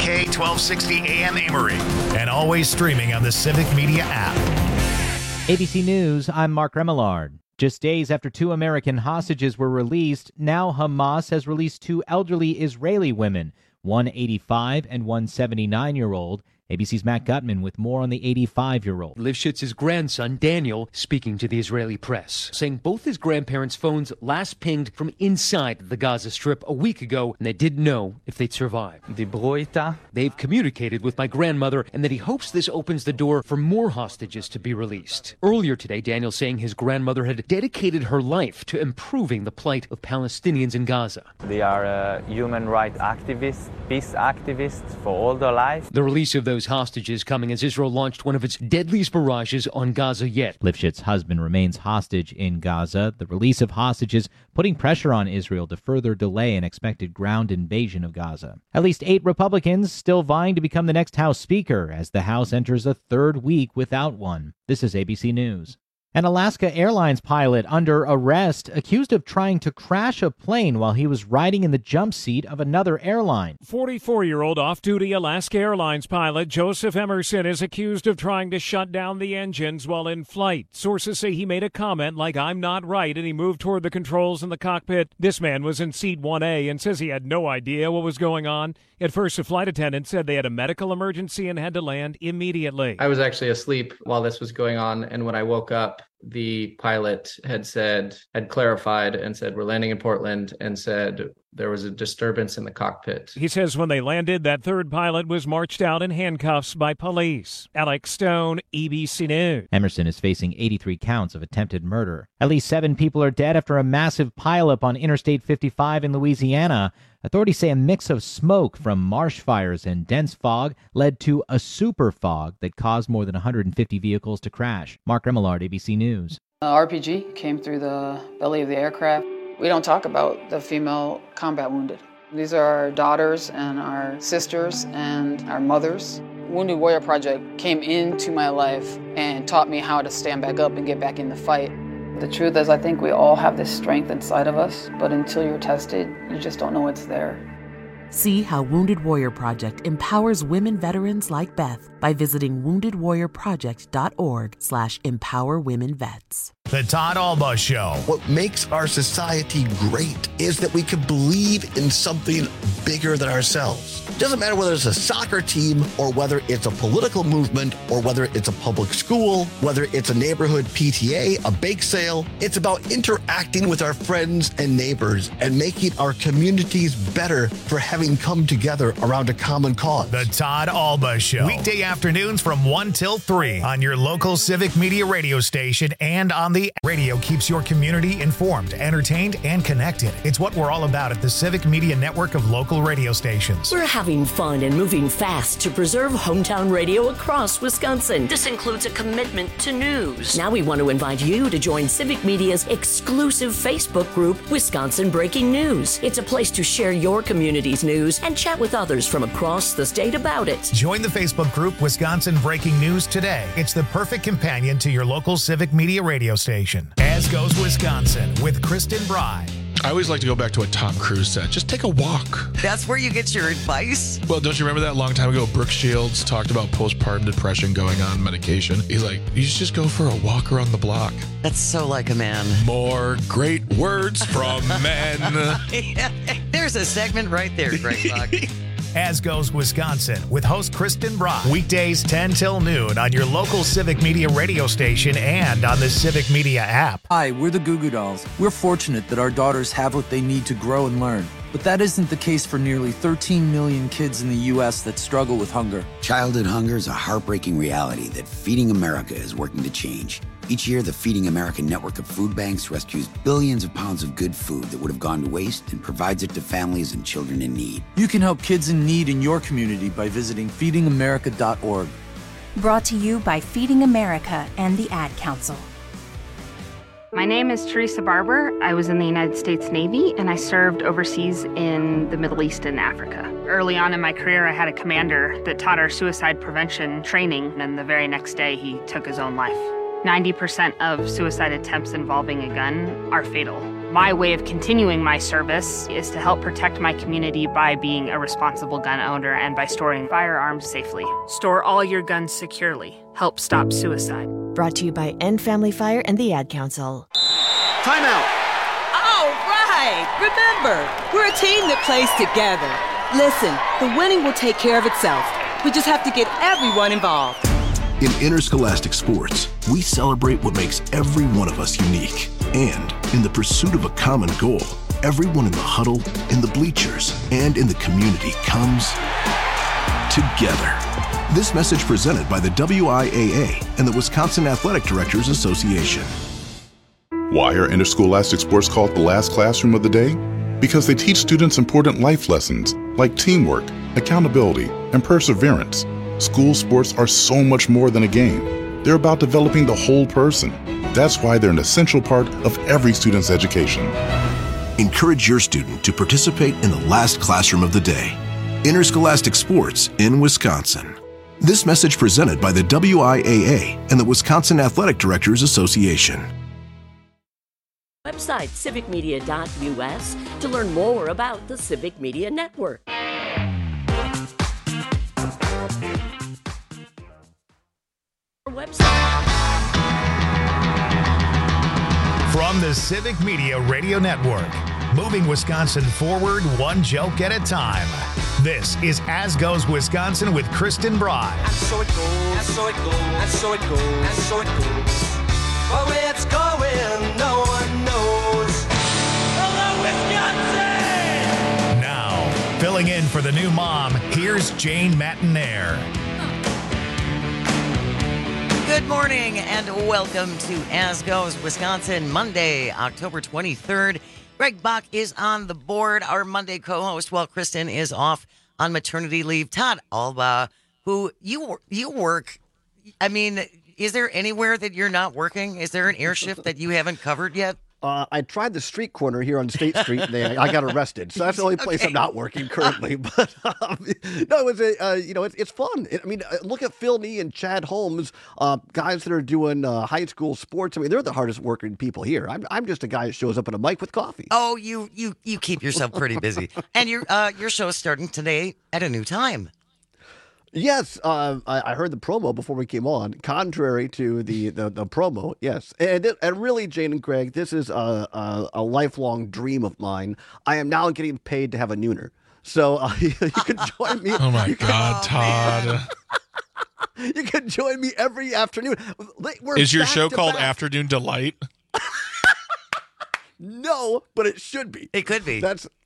K1260 AM Amory, and always streaming on the Civic Media app. ABC News, I'm Mark Remillard. Just days after 2 American hostages were released, now Hamas has released 2 elderly Israeli women, one 85 and one 79-year-old. ABC's Matt Gutman with more on the 85-year-old. Lifshitz's grandson, Daniel, speaking to the Israeli press, saying both his grandparents' phones last pinged from inside the Gaza Strip a week ago, and they didn't know if they'd survive. They've communicated with my grandmother, and that he hopes this opens the door for more hostages to be released. Earlier today, Daniel saying his grandmother had dedicated her life to improving the plight of Palestinians in Gaza. They are human rights activists, peace activists for all their life. The release of those hostages coming as Israel launched one of its deadliest barrages on Gaza yet. Lifshitz' husband remains hostage in Gaza. The release of hostages putting pressure on Israel to further delay an expected ground invasion of Gaza. At least 8 Republicans still vying to become the next House Speaker as the House enters a 3rd week without one. This is ABC News. An Alaska Airlines pilot under arrest, accused of trying to crash a plane while he was riding in the jump seat of another airline. 44-year-old off-duty Alaska Airlines pilot Joseph Emerson is accused of trying to shut down the engines while in flight. Sources say he made a comment like, "I'm not right," and he moved toward the controls in the cockpit. This man was in seat 1A and says he had no idea what was going on. At first, the flight attendant said they had a medical emergency and had to land immediately. I was actually asleep while this was going on, and when I woke up, the pilot had clarified and said, "We're landing in Portland," and said there was a disturbance in the cockpit. He says when they landed, that third pilot was marched out in handcuffs by police. Alex Stone, ABC News. Emerson is facing 83 counts of attempted murder. At least 7 people are dead after a massive pileup on Interstate 55 in Louisiana. Authorities say a mix of smoke from marsh fires and dense fog led to a super fog that caused more than 150 vehicles to crash. Mark Remillard, ABC News. RPG came through the belly of the aircraft. We don't talk about the female combat wounded. These are our daughters and our sisters and our mothers. Wounded Warrior Project came into my life and taught me how to stand back up and get back in the fight. The truth is, I think we all have this strength inside of us, but until you're tested, you just don't know it's there. See how Wounded Warrior Project empowers women veterans like Beth by visiting woundedwarriorproject.org/empowerwomenvets. The Todd Alba Show. What makes our society great is that we can believe in something bigger than ourselves. It doesn't matter whether it's a soccer team or whether it's a political movement or whether it's a public school, whether it's a neighborhood PTA, a bake sale. It's about interacting with our friends and neighbors and making our communities better for having come together around a common cause. The Todd Alba Show. Weekday afternoons from 1 till 3 on your local Civic Media radio station and on the radio. Keeps your community informed, entertained, and connected. It's what we're all about at the Civic Media network of local radio stations. We're having fun and moving fast to preserve hometown radio across Wisconsin. This includes a commitment to news. Now we want to invite you to join Civic Media's exclusive Facebook group, Wisconsin Breaking News. It's a place to share your community's news and chat with others from across the state about it. Join the Facebook group Wisconsin Breaking News today. It's the perfect companion to your local Civic Media radio station. As Goes Wisconsin with Kristen Bry. I always like to go back to a Tom Cruise set. Just take a walk. That's where you get your advice? Well, don't you remember that long time ago, Brooke Shields talked about postpartum depression going on medication? He's like, you should just go for a walk around the block. That's so like a man. More great words from men. There's a segment right there, Greg Buck. As Goes Wisconsin with host Kristen Brock. Weekdays 10 till noon on your local Civic Media radio station and on the Civic Media app. Hi, we're the Goo Goo Dolls. We're fortunate that our daughters have what they need to grow and learn. But that isn't the case for nearly 13 million kids in the U.S. that struggle with hunger. Childhood hunger is a heartbreaking reality that Feeding America is working to change. Each year, the Feeding America network of food banks rescues billions of pounds of good food that would have gone to waste and provides it to families and children in need. You can help kids in need in your community by visiting feedingamerica.org. Brought to you by Feeding America and the Ad Council. My name is Teresa Barber. I was in the United States Navy, and I served overseas in the Middle East and Africa. Early on in my career, I had a commander that taught our suicide prevention training, and the very next day, he took his own life. 90% of suicide attempts involving a gun are fatal. My way of continuing my service is to help protect my community by being a responsible gun owner and by storing firearms safely. Store all your guns securely. Help stop suicide. Brought to you by End Family Fire and the Ad Council. Time out. All right. Remember, we're a team that plays together. Listen, the winning will take care of itself. We just have to get everyone involved. In interscholastic sports, we celebrate what makes every one of us unique. And in the pursuit of a common goal, everyone in the huddle, in the bleachers, and in the community comes together. This message presented by the WIAA and the Wisconsin Athletic Directors Association. Why are interscholastic sports called the last classroom of the day? Because they teach students important life lessons like teamwork, accountability, and perseverance. School sports are so much more than a game. They're about developing the whole person. That's why they're an essential part of every student's education. Encourage your student to participate in the last classroom of the day. Interscholastic sports in Wisconsin. This message presented by the WIAA and the Wisconsin Athletic Directors Association. Website civicmedia.us to learn more about the Civic Media Network. From the Civic Media Radio Network, moving Wisconsin forward one joke at a time. This is As Goes Wisconsin with Kristen Bry. And so it goes, and so it goes, and so it goes, and so it goes. But where it's going, no one knows. Hello, Wisconsin! Now, filling in for the new mom, here's Jane Matinaire. Good morning and welcome to As Goes Wisconsin, Monday, October 23rd. Greg Bach is on the board, our Monday co-host, while Kristen is off on maternity leave. Todd Alba, who you work, I mean, is there anywhere that you're not working? Is there an air shift that you haven't covered yet? I tried the street corner here on State Street, and I got arrested. So that's the only place I'm not working currently. But no, it's fun. Look at Phil Nee and Chad Holmes, guys that are doing high school sports. I mean, they're the hardest working people here. I'm just a guy that shows up at a mic with coffee. Oh, you keep yourself pretty busy, and your show is starting today at a new time. Yes, I heard the promo before we came on. Contrary to the promo, yes, and really, Jane and Greg, this is a lifelong dream of mine. I am now getting paid to have a nooner, so you can join me. Oh my God, Todd! You can join me every afternoon. Is your show called Afternoon Delight? No, but it should be. It could be.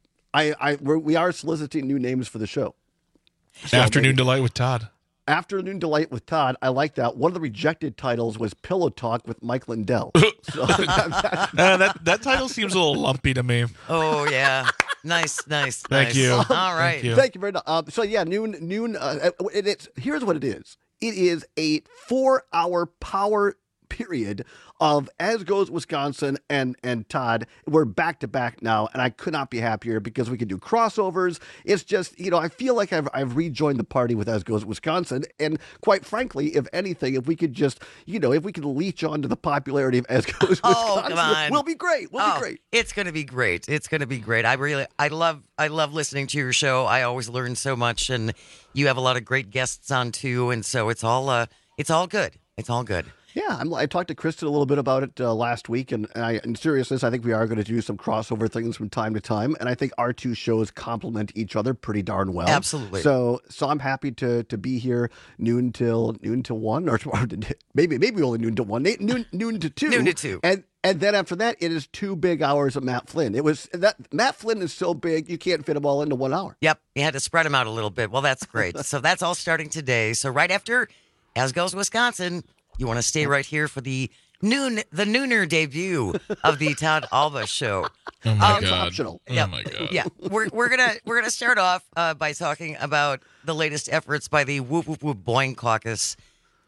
We are soliciting new names for the show. So Afternoon Delight with Todd. Afternoon Delight with Todd. I like that. One of the rejected titles was Pillow Talk with Mike Lindell. So that title seems a little lumpy to me. Oh, yeah. Nice. Thank you. All right. Thank you very much. So, yeah, noon. Here's what it is. It is a 4-hour power period of As Goes Wisconsin and Todd. We're back to back now, and I could not be happier because we can do crossovers. It's just, I feel like I've rejoined the party with As Goes Wisconsin. And quite frankly, if anything, if we could just, if we could leech onto the popularity of As Goes Wisconsin, we'll be great. We'll be great. It's going to be great. It's going to be great. I love listening to your show. I always learn so much, and you have a lot of great guests on too. And so it's all good. It's all good. Yeah, I talked to Kristen a little bit about it last week, and in seriousness, I think we are going to do some crossover things from time to time, and I think our two shows complement each other pretty darn well. Absolutely. So I'm happy to be here noon till 1, or maybe only noon to 1, noon to 2. Noon to 2. And then after that, it is 2 big hours of Matt Flynn. Matt Flynn is so big, you can't fit them all into 1 hour. Yep, you had to spread them out a little bit. Well, that's great. So that's all starting today. So right after As Goes Wisconsin, you want to stay right here for the nooner debut of the Todd Alba Show. Oh my God! Optional. Oh my God! Yeah, we're gonna start off by talking about the latest efforts by the Whoop Whoop Whoop Boing Caucus.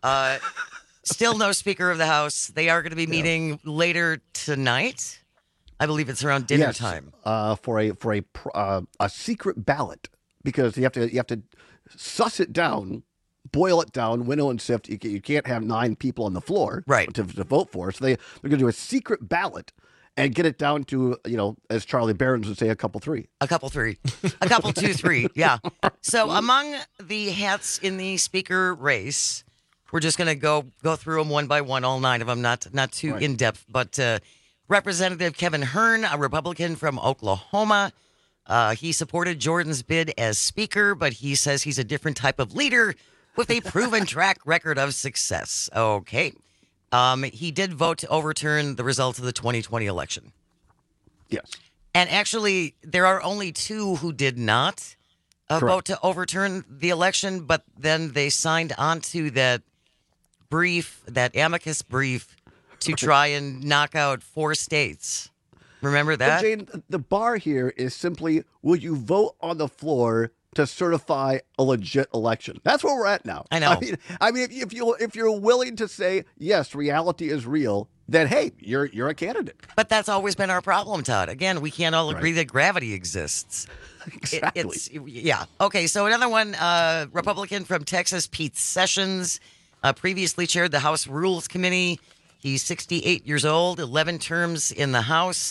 Still no Speaker of the House. They are going to be meeting later tonight. I believe it's around dinner time. For a secret ballot, because you have to suss it down. Boil it down, winnow and sift. You can't have 9 people on the floor right. to vote for. So they're going to do a secret ballot, and get it down to, as Charlie Barons would say, a couple three. A couple 2, 3. Yeah. So among the hats in the speaker race, we're just going to go through them one by one, all 9 of them, not too in depth. But Representative Kevin Hern, a Republican from Oklahoma, he supported Jordan's bid as speaker, but he says he's a different type of leader with a proven track record of success. Okay. He did vote to overturn the results of the 2020 election. Yes. And actually, there are only 2 who did not vote to overturn the election, but then they signed onto that brief, that amicus brief, to try and knock out 4 states. Remember that? But Jane, the bar here is simply, will you vote on the floor to certify a legit election? That's where we're at now. I know. I mean, if you're willing to say yes, reality is real, then hey, you're a candidate. But that's always been our problem, Todd. Again, we can't all agree that gravity exists. Exactly. Yeah. Okay. So another one, Republican from Texas, Pete Sessions, previously chaired the House Rules Committee. He's 68 years old, 11 terms in the House.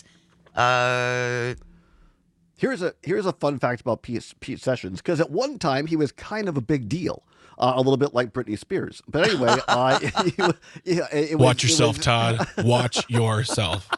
Here's a fun fact about Pete Sessions, because at one time he was kind of a big deal, a little bit like Britney Spears. But anyway, watch yourself, Todd. Watch yourself.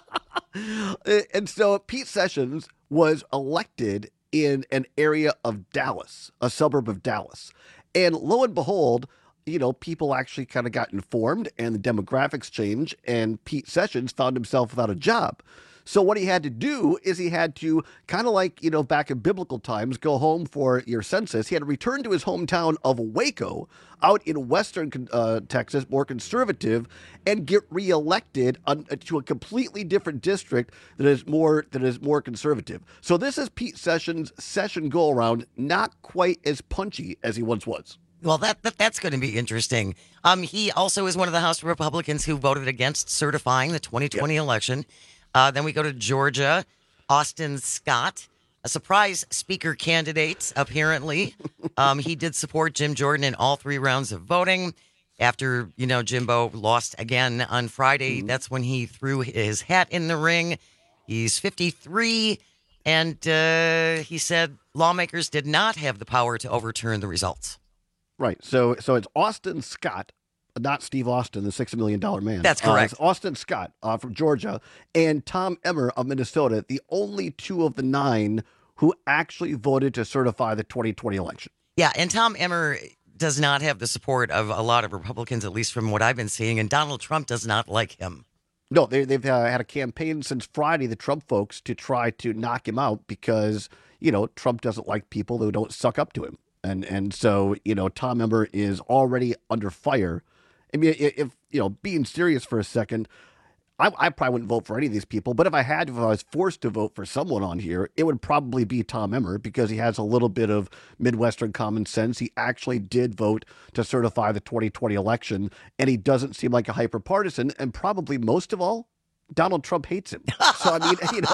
And so Pete Sessions was elected in an area of Dallas, a suburb of Dallas, and lo and behold, people actually kind of got informed, and the demographics changed, and Pete Sessions found himself without a job. So what he had to do is he had to, kind of like, back in biblical times, go home for your census. He had to return to his hometown of Waco out in western Texas, more conservative, and get reelected to a completely different district that is more conservative. So this is Pete Sessions' session go-around, not quite as punchy as he once was. Well, that's going to be interesting. He also is one of the House Republicans who voted against certifying the 2020 election. Then we go to Georgia, Austin Scott, a surprise speaker candidate, apparently. He did support Jim Jordan in all 3 rounds of voting. After, Jimbo lost again on Friday, that's when he threw his hat in the ring. He's 53, and he said lawmakers did not have the power to overturn the results. Right. So it's Austin Scott, not Steve Austin, the $6 million man. That's correct. It's Austin Scott from Georgia and Tom Emmer of Minnesota, the only 2 of the 9 who actually voted to certify the 2020 election. Yeah, and Tom Emmer does not have the support of a lot of Republicans, at least from what I've been seeing, and Donald Trump does not like him. No, they've had a campaign since Friday, the Trump folks, to try to knock him out because, Trump doesn't like people who don't suck up to him. And so, Tom Emmer is already under fire. I mean, if being serious for a second, I probably wouldn't vote for any of these people. But if I was forced to vote for someone on here, it would probably be Tom Emmer, because he has a little bit of Midwestern common sense. He actually did vote to certify the 2020 election, and he doesn't seem like a hyper-partisan. And probably most of all, Donald Trump hates him. So, I mean,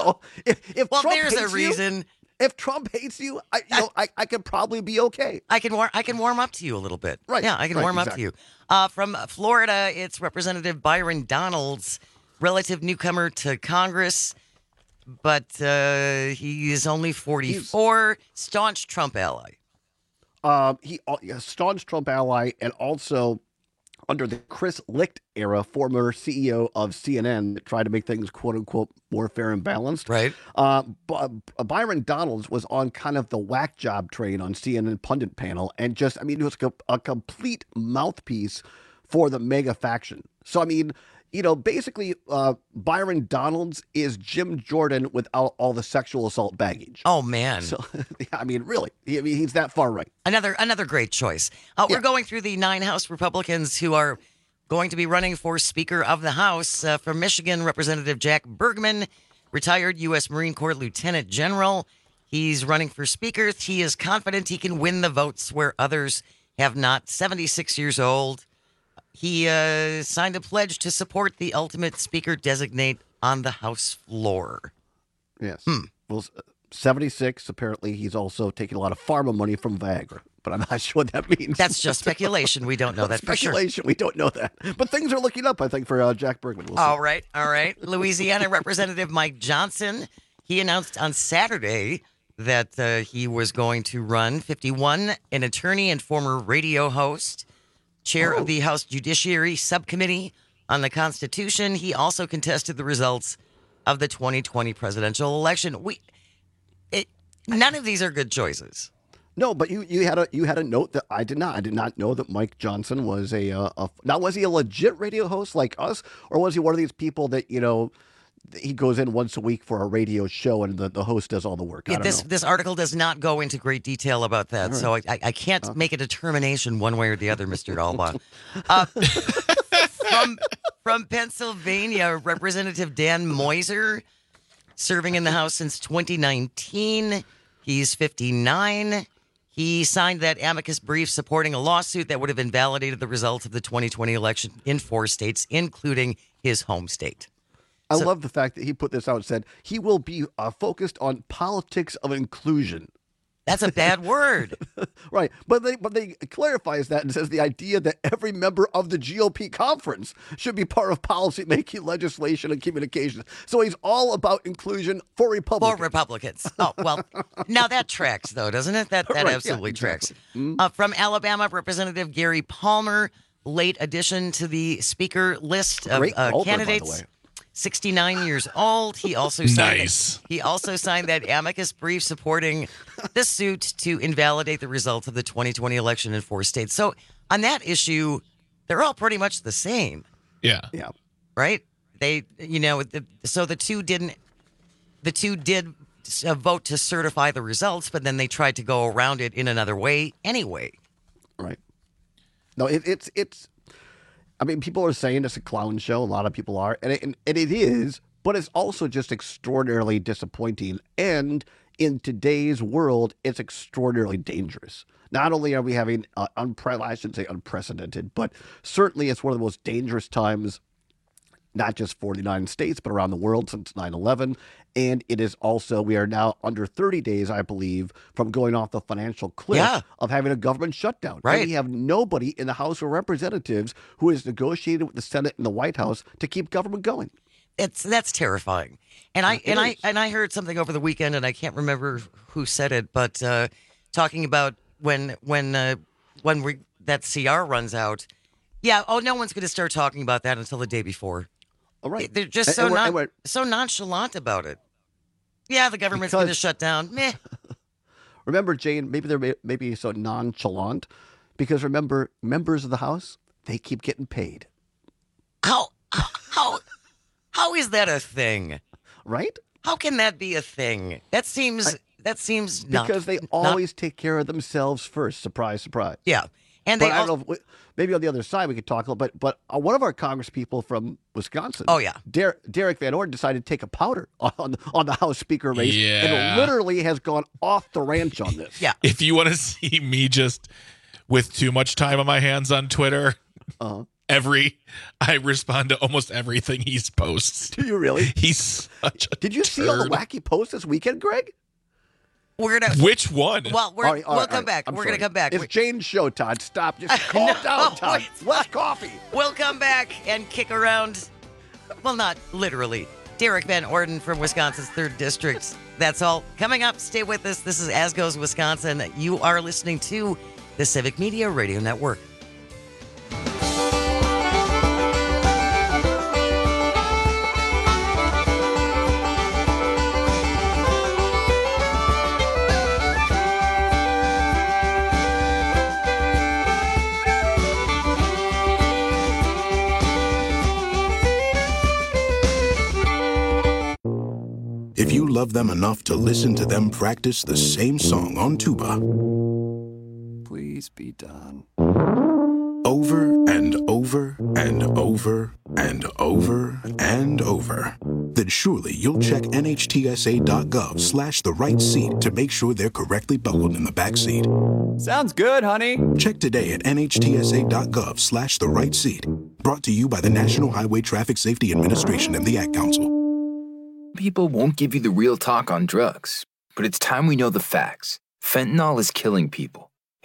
if well, Trump there's hates a reason. If Trump hates you, I could probably be okay. I can warm up to you a little bit. Right. Yeah, I can warm up to you. From Florida, it's Representative Byron Donalds, relative newcomer to Congress, but he is only 44. Staunch Trump ally. Staunch Trump ally, and also under the Chris Licht era, former CEO of CNN, that tried to make things quote unquote more fair and balanced. Right. Byron Donalds was on kind of the whack job train on CNN pundit panel, and just, he was a complete mouthpiece for the mega faction. So, basically, Byron Donalds is Jim Jordan without all the sexual assault baggage. Oh, man. So, really, he's that far right. Another great choice. We're going through the 9 House Republicans who are going to be running for Speaker of the House. From Michigan, Representative Jack Bergman, retired U.S. Marine Corps Lieutenant General. He's running for Speaker. He is confident he can win the votes where others have not. 76 years old. He signed a pledge to support the ultimate speaker designate on the House floor. Yes. Well, 76, apparently he's also taking a lot of pharma money from Viagra. but I'm not sure what that means. That's just speculation. We don't know that for sure. Speculation. We don't know that. But things are looking up, I think, for Jack Bergman. We'll see. All right. Louisiana Representative Mike Johnson, he announced on Saturday that he was going to run. 51, an attorney and former radio host, chair of the House Judiciary Subcommittee on the Constitution. He also contested the results of the 2020 presidential election. None of these are good choices. No, but you had a note that I did not. I did not know that Mike Johnson was now was he a legit radio host like us, or was he one of these people that he goes in once a week for a radio show and the host does all the work? This article does not go into great detail about that, so I can't make a determination one way or the other, Mr. Alba. From Pennsylvania, Representative Dan Moiser, serving in the House since 2019. He's 59. He signed that amicus brief supporting a lawsuit that would have invalidated the results of the 2020 election in 4 states, including his home state. I love the fact that he put this out and said he will be focused on politics of inclusion. That's a bad word. Right. But they clarifies that and says the idea that every member of the GOP conference should be part of policy making, legislation, and communications. So he's all about inclusion for Republicans. For Republicans. Oh, well, now that tracks, though, doesn't it? That Right, absolutely yeah, tracks. exactly. From Alabama, Representative Gary Palmer, late addition to the speaker list of Great Palmer, candidates. by the way. 69 years old. He also signed Nice. He also signed that amicus brief supporting the suit to invalidate the results of the 2020 election in 4 states. So on that issue, they're all pretty much the same. Yeah. Yeah. Right? They, so the two did vote to certify the results, but then they tried to go around it in another way anyway. Right. No, it's. I mean, people are saying it's a clown show. A lot of people are, and it is. But it's also just extraordinarily disappointing. And in today's world, it's extraordinarily dangerous. Not only are we having I shouldn't say unprecedented, but certainly it's one of the most dangerous times, not just for the United States, but around the world since 9/11. And it is also, we are now under 30 days, I believe, from going off the financial cliff of having a government shutdown. Right. And we have nobody in the House of Representatives who has negotiated with the Senate and the White House to keep government going. That's terrifying. And I heard something over the weekend, and I can't remember who said it, but talking about when that CR runs out. Yeah. Oh, no one's going to start talking about that until the day before. All right. They're just so nonchalant about it. Yeah, the government's going to shut down. Meh. Remember, Jane, maybe they're maybe so nonchalant because remember, members of the House, they keep getting paid. How is that a thing? Right? How can that be a thing? That seems not. Because they always take care of themselves first. Surprise, surprise. Yeah. And I don't know. Maybe on the other side we could talk a little bit. But one of our Congress people from Wisconsin, Derek Van Orden, decided to take a powder on the House Speaker race, and literally has gone off the ranch on this. Yeah. If you want to see me just with too much time on my hands on Twitter, I respond to almost everything he posts. Do you really? He's such a Did you see all the wacky posts this weekend, Greg? Which one? Well, we'll come back. We're going to come back. It's Jane's show, Todd. Stop. Just calm down, Todd. Less coffee. We'll come back and kick around. Well, not literally. Derek Van Orden from Wisconsin's 3rd District. That's all. Coming up, stay with us. This is As Goes Wisconsin. You are listening to the Civic Media Radio Network. If you love them enough to listen to them practice the same song on tuba, Please be done. over and over and over and over and over, then surely you'll check NHTSA.gov/the right seat to make sure they're correctly buckled in the back seat. Sounds good, honey. Check today at NHTSA.gov/the right seat. Brought to you by the National Highway Traffic Safety Administration and the Ad Council. People won't give you the real talk on drugs, but it's time we know the facts. Fentanyl is killing people.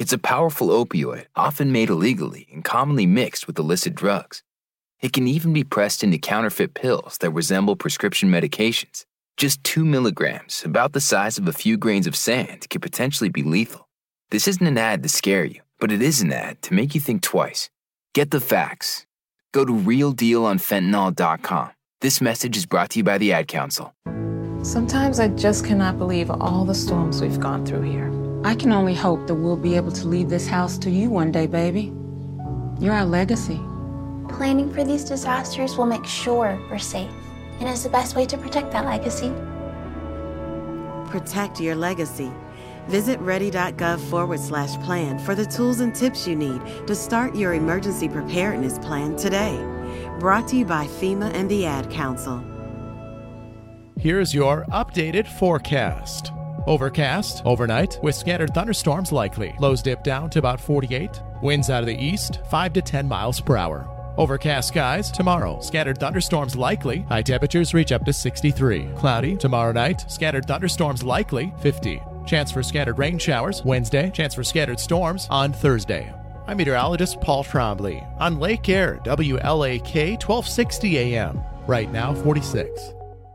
It's a powerful opioid, often made illegally and commonly mixed with illicit drugs. It can even be pressed into counterfeit pills that resemble prescription medications. Just 2 milligrams, about the size of a few grains of sand, could potentially be lethal. This isn't an ad to scare you, but it is an ad to make you think twice. Get the facts. Go to realdealonfentanyl.com. This message is brought to you by the Ad Council. Sometimes I just cannot believe all the storms we've gone through here. I can only hope that we'll be able to leave this house to you one day, baby. You're our legacy. Planning for these disasters will make sure we're safe, and is the best way to protect that legacy. Protect your legacy. Visit ready.gov/plan for the tools and tips you need to start your emergency preparedness plan today. Brought to you by FEMA and the Ad Council. Here's your updated forecast. Overcast overnight with scattered thunderstorms likely. Lows dip down to about 48. Winds out of the east, 5 to 10 miles per hour. Overcast skies tomorrow. Scattered thunderstorms likely. High temperatures reach up to 63. Cloudy tomorrow night. Scattered thunderstorms likely, 50. Chance for scattered rain showers Wednesday. Chance for scattered storms on Thursday. I'm meteorologist Paul Trombley on Lake Air, WLAK 1260 AM. Right now, 46.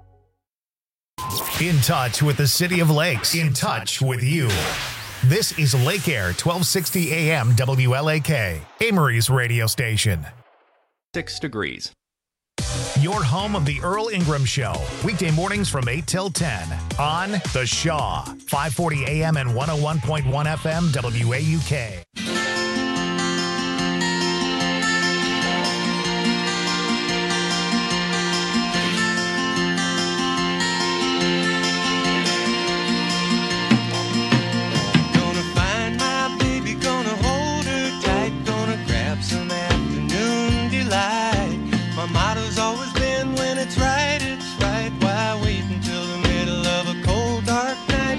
In touch with the City of Lakes. In touch with you. This is Lake Air 1260 AM WLAK, Amory's radio station. 6 degrees. Your home of the Earl Ingram Show. Weekday mornings from 8 till 10 on The Shaw, 540 AM and 101.1 FM WAUK. My motto's always been when it's right, why wait until the middle of a cold, dark night?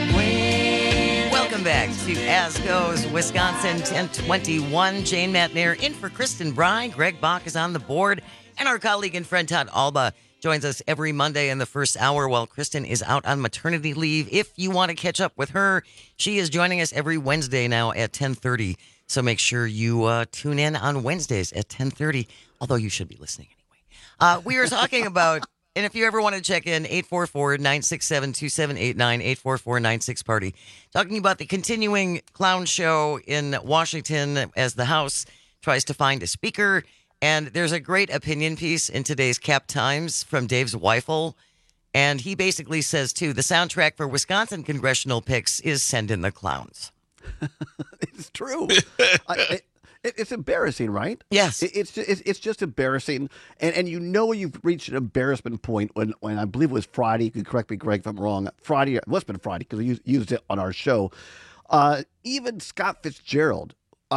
Welcome back to As Goes Wisconsin 1021. Jane Matnair in for Kristen Bry. Greg Bach is on the board. And our colleague and friend Todd Alba joins us every Monday in the first hour while Kristen is out on maternity leave. If you want to catch up with her, she is joining us every Wednesday now at 10:30. So make sure you tune in on Wednesdays at 10:30, although you should be listening anyway. We are talking about, and if you ever want to check in, 844-967-2789, 844-96-PARTY. Talking about the continuing clown show in Washington as the House tries to find a speaker. And there's a great opinion piece in today's Cap Times from Dave Zweifel. And he basically says, too, the soundtrack for Wisconsin congressional picks is Send in the Clowns. It's true. It's embarrassing, right? Yes. It's just embarrassing. And you know you've reached an embarrassment point when I believe it was Friday. You can correct me, Greg, if I'm wrong. Friday, it must have been Friday because we used it on our show. Even Scott Fitzgerald,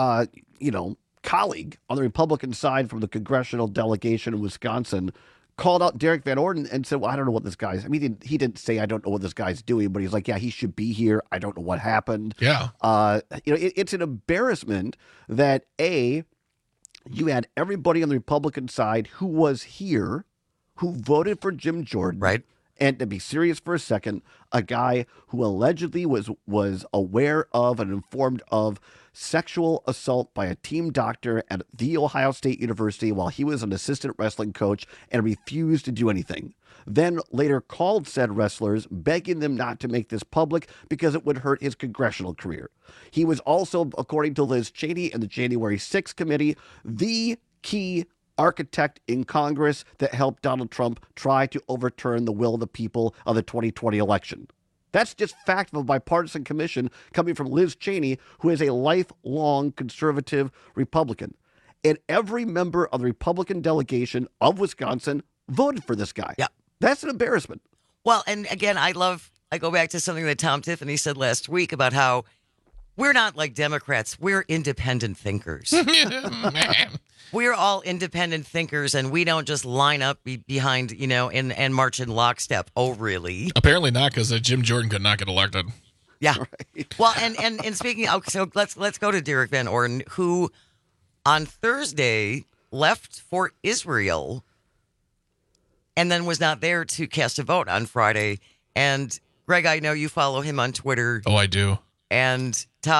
colleague on the Republican side from the congressional delegation in Wisconsin, called out Derek Van Orden and said, well, I don't know what this guy's... I mean, he didn't say, I don't know what this guy's doing, but he's like, yeah, he should be here. I don't know what happened. Yeah. It's an embarrassment that, A, you had everybody on the Republican side who was here, who voted for Jim Jordan. Right. And to be serious for a second, a guy who allegedly was aware of and informed of sexual assault by a team doctor at The Ohio State University while he was an assistant wrestling coach and refused to do anything. Then later called said wrestlers, begging them not to make this public because it would hurt his congressional career. He was also, according to Liz Cheney and the January 6th committee, the key architect in Congress that helped Donald Trump try to overturn the will of the people of the 2020 election. That's just fact of a bipartisan commission coming from Liz Cheney, who is a lifelong conservative Republican. And every member of the Republican delegation of Wisconsin voted for this guy. Yeah. That's an embarrassment. Well, and again, I go back to something that Tom Tiffany said last week about how we're not like Democrats. We're independent thinkers. We're all independent thinkers, and we don't just line up behind, and march in lockstep. Oh, really? Apparently not, because Jim Jordan could not get elected. Yeah. Right. Well, and speaking of, so let's go to Derek Van Orden, who on Thursday left for Israel and then was not there to cast a vote on Friday. And Greg, I know you follow him on Twitter. Oh, I do. And Todd,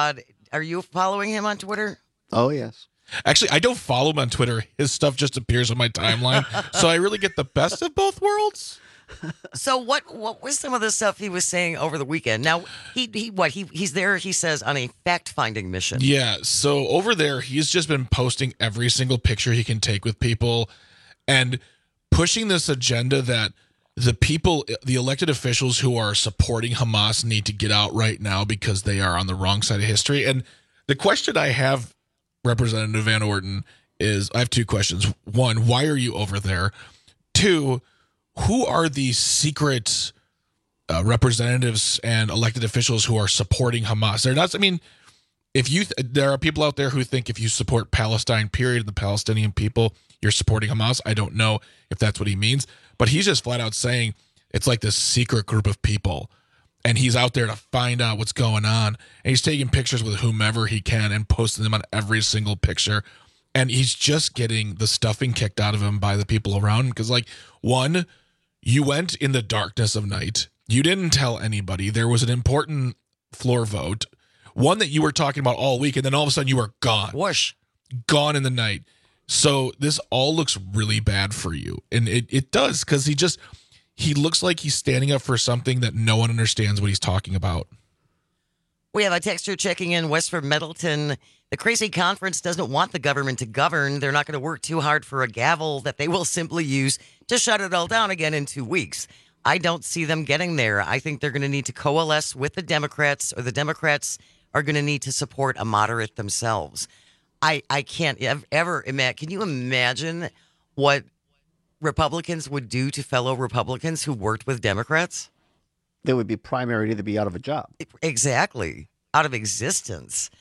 Are you following him on Twitter? Oh, yes. Actually, I don't follow him on Twitter. His stuff just appears on my timeline. So I really get the best of both worlds. So what was some of the stuff he was saying over the weekend? Now, he's there, he says, on a fact-finding mission. Yeah, so over there, he's just been posting every single picture he can take with people and pushing this agenda that the people, the elected officials who are supporting Hamas need to get out right now because they are on the wrong side of history. And the question I have, Representative Van Orten, is I have two questions. One, why are you over there? Two, who are the secret representatives and elected officials who are supporting Hamas? They're not. I mean, there are people out there who think if you support Palestine, period, the Palestinian people, you're supporting Hamas. I don't know if that's what he means, but he's just flat out saying it's like this secret group of people, and he's out there to find out what's going on. And he's taking pictures with whomever he can and posting them on every single picture. And he's just getting the stuffing kicked out of him by the people around him. Because, like, one, you went in the darkness of night. You didn't tell anybody. There was an important floor vote, one that you were talking about all week, and then all of a sudden you were gone. Whoosh. Gone in the night. So this all looks really bad for you. And it does, because he looks like he's standing up for something that no one understands what he's talking about. We have a texter checking in, Westford Middleton. The crazy conference doesn't want the government to govern. They're not going to work too hard for a gavel that they will simply use to shut it all down again in 2 weeks. I don't see them getting there. I think they're going to need to coalesce with the Democrats, or the Democrats are going to need to support a moderate themselves. I can't ever imagine. Can you imagine what Republicans would do to fellow Republicans who worked with Democrats? They would be primary to be out of a job. Exactly. Out of existence.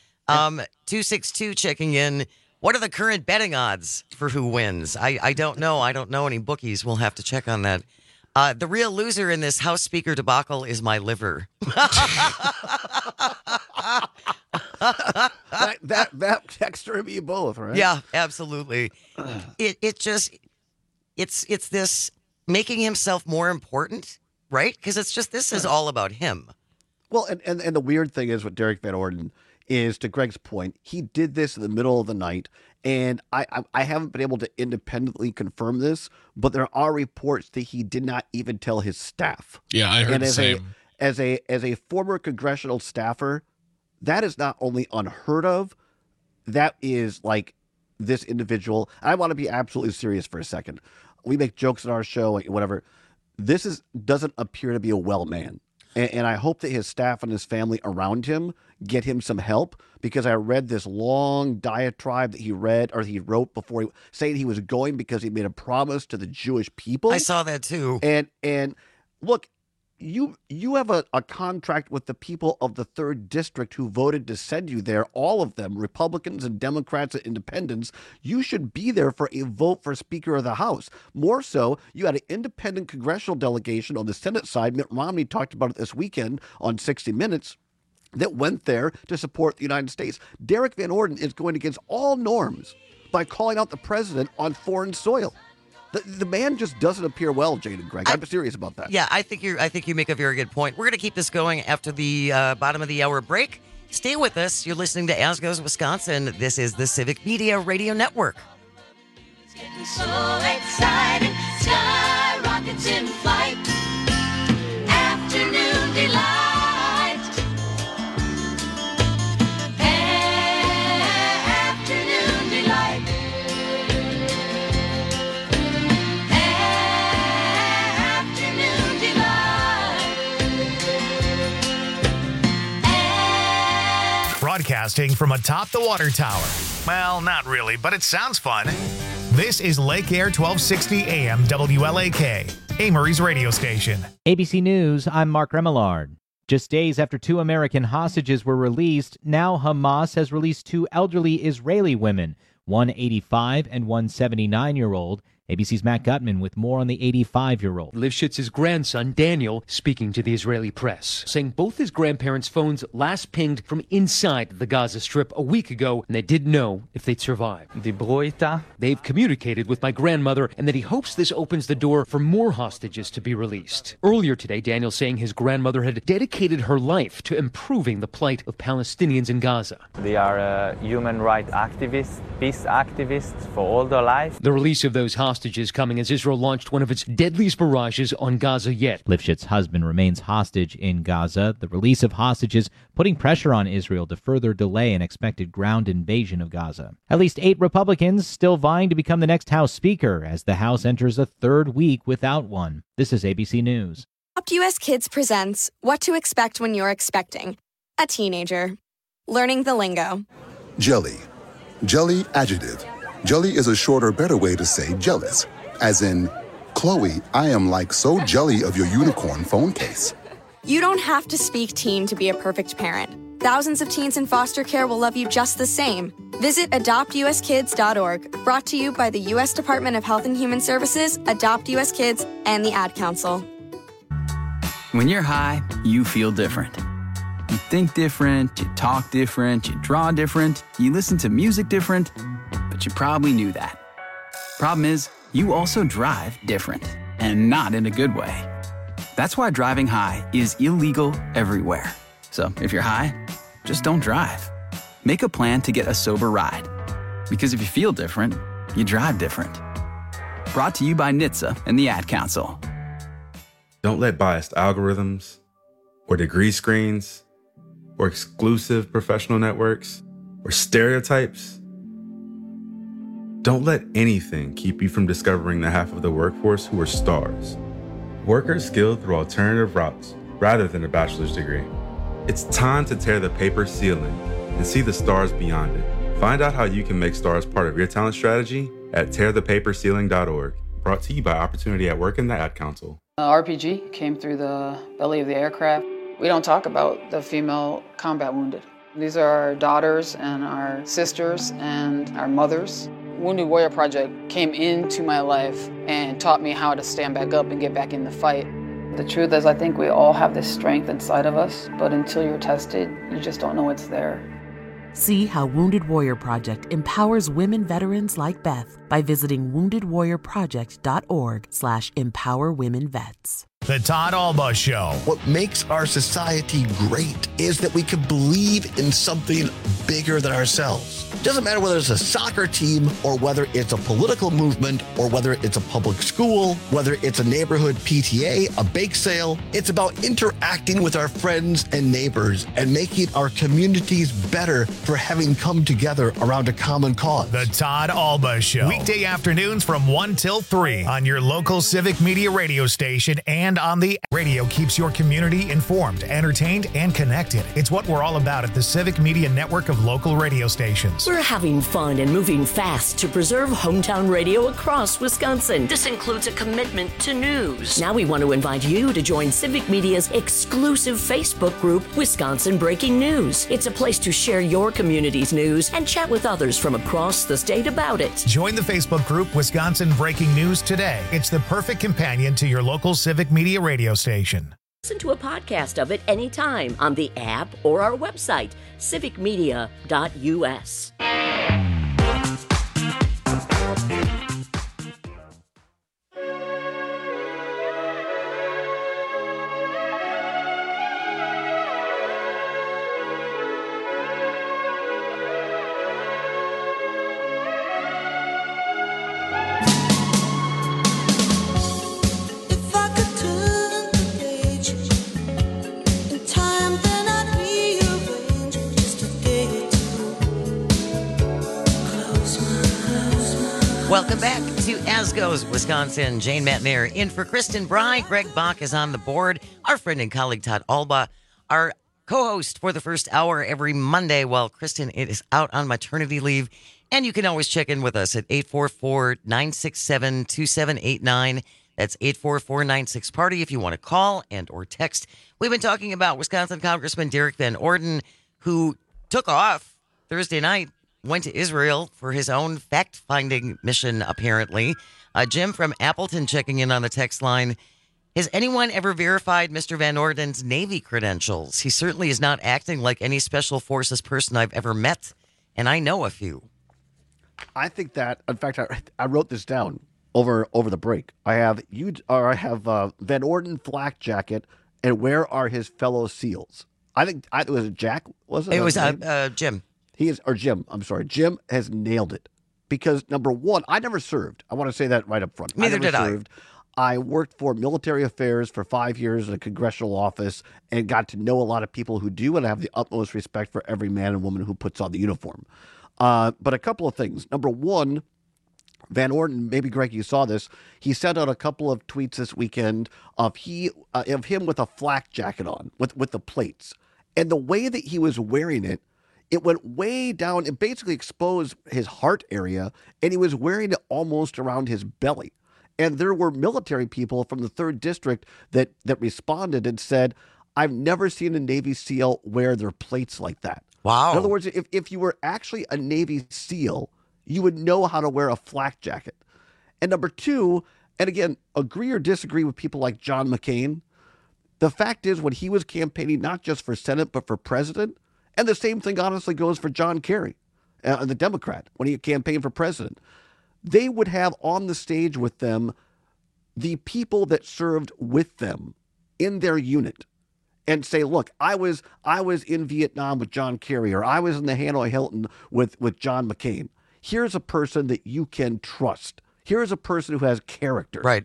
262 checking in. What are the current betting odds for who wins? I don't know. I don't know any bookies. We'll have to check on that. The real loser in this House Speaker debacle is my liver. that texture me both, right? Yeah, absolutely. It's this making himself more important, right? Because this is all about him. Well, and the weird thing is with Derek Van Orten is, to Greg's point, he did this in the middle of the night, and I haven't been able to independently confirm this, but there are reports that he did not even tell his staff. Yeah, I heard the same. As a former congressional staffer, that is not only unheard of, that is like this individual. I want to be absolutely serious for a second. We make jokes on our show, whatever. This doesn't appear to be a well man. And I hope that his staff and his family around him get him some help, because I read this long diatribe that he wrote before saying he was going because he made a promise to the Jewish people. I saw that too. And look, you have a contract with the people of the 3rd District who voted to send you there, all of them, Republicans and Democrats and Independents. You should be there for a vote for Speaker of the House. More so, you had an independent congressional delegation on the Senate side. Mitt Romney talked about it this weekend on 60 Minutes. That went there to support the United States. Derek Van Orten is going against all norms by calling out the president on foreign soil. The man just doesn't appear well, Jane and Greg. I'm serious about that. Yeah, I think you make a very good point. We're going to keep this going after the bottom of the hour break. Stay with us. You're listening to As Goes Wisconsin. This is the Civic Media Radio Network. It's getting so exciting. Sky rockets in flight. Afternoon delight. Afternoon delight. Afternoon delight. Broadcasting from atop the water tower. Well, not really, but it sounds fun. This is Lake Air 1260 AM WLAK, Amory's radio station. ABC News, I'm Mark Remillard. Just days after 2 American hostages were released, now Hamas has released 2 elderly Israeli women, one 85 and one 79-year-old. ABC's Matt Gutman with more on the 85-year-old. Lifshitz's grandson, Daniel, speaking to the Israeli press, saying both his grandparents' phones last pinged from inside the Gaza Strip a week ago, and they didn't know if they'd survive. They've communicated with my grandmother, and that he hopes this opens the door for more hostages to be released. Earlier today, Daniel saying his grandmother had dedicated her life to improving the plight of Palestinians in Gaza. They are human rights activists, peace activists for all their life. The release of those hostages coming as Israel launched one of its deadliest barrages on Gaza yet. Lifshitz' husband remains hostage in Gaza. The release of hostages putting pressure on Israel to further delay an expected ground invasion of Gaza. At least 8 Republicans still vying to become the next House Speaker as the House enters a third week without one. This is ABC News. Adopt US Kids presents What to Expect When You're Expecting a Teenager. Learning the lingo. Jelly. Jelly adjective. Jelly is a shorter, better way to say jealous. As in, Chloe, I am like so jelly of your unicorn phone case. You don't have to speak teen to be a perfect parent. Thousands of teens in foster care will love you just the same. Visit adoptuskids.org, brought to you by the U.S. Department of Health and Human Services, Adopt U.S. Kids, and the Ad Council. When you're high, you feel different. You think different, you talk different, you draw different, you listen to music different, but you probably knew that. Problem is, you also drive different, and not in a good way. That's why driving high is illegal everywhere. So if you're high, just don't drive. Make a plan to get a sober ride. Because if you feel different, you drive different. Brought to you by NHTSA and the Ad Council. Don't let biased algorithms, or degree screens, or exclusive professional networks, or stereotypes. Don't let anything keep you from discovering the half of the workforce who are stars. Workers skilled through alternative routes rather than a bachelor's degree. It's time to tear the paper ceiling and see the stars beyond it. Find out how you can make stars part of your talent strategy at tearthepaperceiling.org. Brought to you by Opportunity at Work and the Ad Council. RPG came through the belly of the aircraft. We don't talk about the female combat wounded. These are our daughters and our sisters and our mothers. Wounded Warrior Project came into my life and taught me how to stand back up and get back in the fight. The truth is, I think we all have this strength inside of us, but until you're tested, you just don't know it's there. See how Wounded Warrior Project empowers women veterans like Beth by visiting woundedwarriorproject.org/empowerwomenvets. The Todd Alba Show. What makes our society great is that we can believe in something bigger than ourselves. Doesn't matter whether it's a soccer team or whether it's a political movement or whether it's a public school, whether it's a neighborhood PTA, a bake sale. It's about interacting with our friends and neighbors and making our communities better for having come together around a common cause. The Todd Alba Show. Weekday afternoons from 1 till 3 on your local Civic Media radio station and on the radio. Keeps your community informed, entertained, and connected. It's what we're all about at the Civic Media network of local radio stations. We're having fun and moving fast to preserve hometown radio across Wisconsin. This includes a commitment to news. Now we want to invite you to join Civic Media's exclusive Facebook group, Wisconsin Breaking News. It's a place to share your community's news and chat with others from across the state about it. Join the Facebook group, Wisconsin Breaking News today. It's the perfect companion to your local Civic Media radio station. Listen to a podcast of it anytime on the app or our website, civicmedia.us. Welcome back to As Goes Wisconsin. Jane Matnier in for Kristen Bry. Greg Bach is on the board. Our friend and colleague Todd Alba, our co-host for the first hour every Monday, while Kristen is out on maternity leave. And you can always check in with us at 844-967-2789. That's 844-96-PARTY if you want to call and or text. We've been talking about Wisconsin Congressman Derek Van Orden, who took off Thursday night, went to Israel for his own fact-finding mission, apparently. Jim from Appleton checking in on the text line. Has anyone ever verified Mr. Van Orden's Navy credentials? He certainly is not acting like any special forces person I've ever met, and I know a few. I think that, in fact, I wrote this down over the break. I have Van Orden flak jacket, and where are his fellow SEALs? I think it was Jack, wasn't it? It was Jim. Jim. I'm sorry. Jim has nailed it because number one, I never served. I want to say that right up front. Neither did I. I worked for military affairs for 5 years in a congressional office and got to know a lot of people who do, and I have the utmost respect for every man and woman who puts on the uniform. But a couple of things. Number one, Van Orden, maybe Greg, you saw this. He sent out a couple of tweets this weekend of him with a flak jacket on with the plates, and the way that he was wearing it, it went way down. It basically exposed his heart area, and he was wearing it almost around his belly. And there were military people from the 3rd District that responded and said, I've never seen a Navy SEAL wear their plates like that. Wow. In other words, if you were actually a Navy SEAL, you would know how to wear a flak jacket. And number two, and again, agree or disagree with people like John McCain, the fact is when he was campaigning not just for Senate but for president, and the same thing honestly goes for John Kerry, the Democrat, when he campaigned for president, they would have on the stage with them the people that served with them in their unit and say, look, I was in Vietnam with John Kerry, or I was in the Hanoi Hilton with John McCain. Here's a person that you can trust. Here's a person who has character. Right.